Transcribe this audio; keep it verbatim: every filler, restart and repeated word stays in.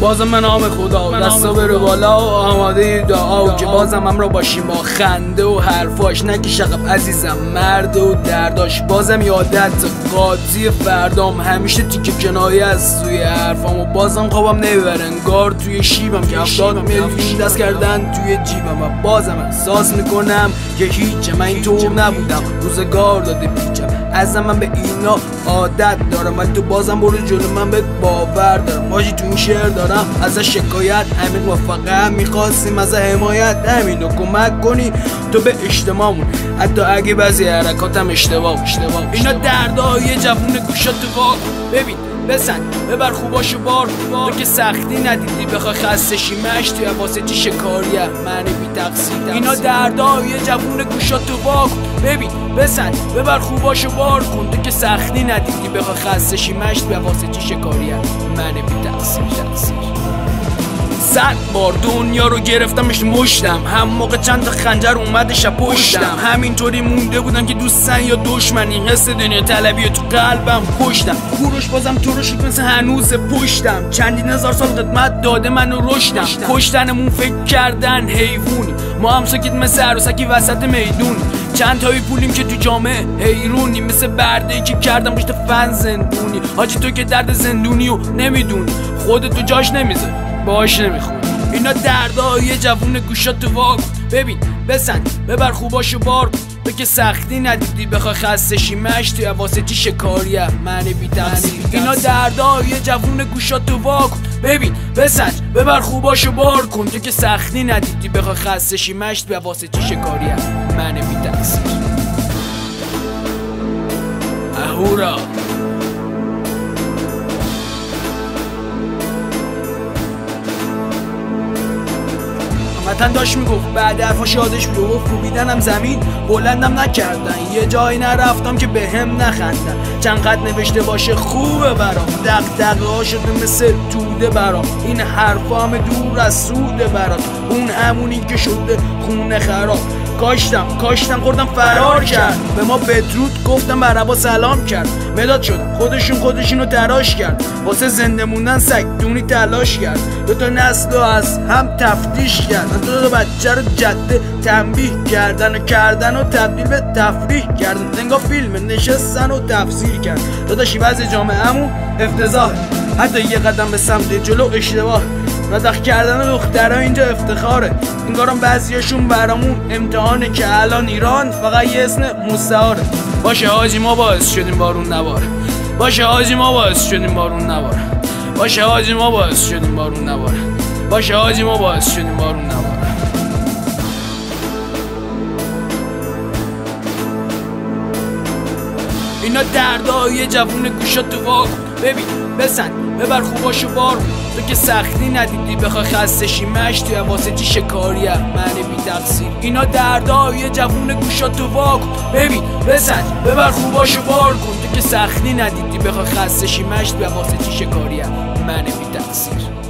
بازم به نام خدا دستا بره بالا و آماده دعا که بازم هم را باشیم با خنده و حرفاش نکش عقب عزیزم مرد و درداش. بازم یادت قاضی فردام همیشه تیکه کنایه از توی حرفام و بازم خوابم نمیبره انگار توی شیبم که هفتاد میلیون دست کردن توی جیبم و بازم احساس میکنم که هیچ من اینطور نبودم روزگار داده پیچم ازم من به اینا عادت دارم ولی تو بازم برو جلو من به باور دارم ماجی تو این شعر دارم از شکایت همین موفقه میخواستیم از حمایت همینو کمک کنی تو به اجتماعمون حتی اگه بعضی حرکاتم اشتباه اشتباه اینا دردای جوون گوشات تو واق ببین بزن ببر خوباشو بار تو که سختی ندیدی بخوای خسته شی مش توی واسه چی شکاریه من بی تقصیر اینا دردای جوون گوشات تو واق ببین بزن ببر خوباشو بار کن تو که سختی ندیدی بخوای خسته شی مش توی واسه چی شکاریه من بی تقصیر تقصیر صد بار دنیا رو گرفتمش مشتم هم موقع چند تا خنجر اومده شب پشتم همینطوری مونده بودن که دوستن یا دشمنی حس دنیا طلبی تو قلبم پشتم کوروش بازم تو رو شد مثل هنوز پشتم چندین هزار سال قدمت داده منو رشدم کشتنمون فکر کردن حیوونی ما هم ساکت مثل عروسکی وسط میدونی چند تایی پولیم که تو جامعه حیرونی مثل برده‌ای که کردم پشت فن زندونی حاجی تو که درد زندونی و نمیدونی خودت تو جاش نمیذاری باش نمیخون اینا دردای جوون گوشات تو واق ببین بزن ببر خوباشو بار تو که سختی ندیدی بخوای خسته شی مش توی واسه چی شکاریه من بی تقصیر اینا دردای جوون گوشات تو واق ببین بزن ببر خوباشو بار کن تو که سختی ندیدی بخوای خسته شی مش توی واسه چی شکاریه من بی تقصیر اهورا وطن داشت میگفت بعد حرفاش یادش بیو کوبیدنم زمین بلندم نکردن یه جایی نرفتم که به هم نخندن چند قد نوشته باشه خوبه برام دغدغه ها شده مثل توده برام این حرفا همه دور از سوده برام اون همونی که شده خونه خراب کاشتم کاشتم خوردم فرار کرد به ما بدرود گفتم برابا سلام کرد مداد شدم خودشون خودشونو تراش کرد واسه زنده موندن سگ دونی تلاش کرد دو تا نسل رو از هم تفتیش کردن دو تا بچه رو جده تنبیه کردن و کردن و تبدیل به تفریح کردن انگار فیلم نشستن و تفسیر کرد دو تا شیوز جامعه‌مون افتضاح حتی یه قدم به سمت جلو اشتباه ردخ کردن دخترها اینجا افتخاره انگارم بعضیاشون برامون امتحانه که الان ایران فقط یه اسم مستعاره باشه حاجی ما باعث شدیم بارون نباره باشه حاجی ما باعث شدیم بارون نباره باشه حاجی ما باعث شدیم بارون نباره باشه حاجی ما باعث شدیم بارون نباره اینا دردای جوون گوشات تو واق ببین بزن ببر خوباشو بار تو که سختی ندیدی بخوای خسته شی مش توی واسه چی شکاریه من بی تقصیر اینا دردای جوون گوشات تو واق ببین بزن ببر خوباشو بار کن تو که سختی ندیدی بخوای خسته شی مش توی واسه چی شکاریه من بی تقصیر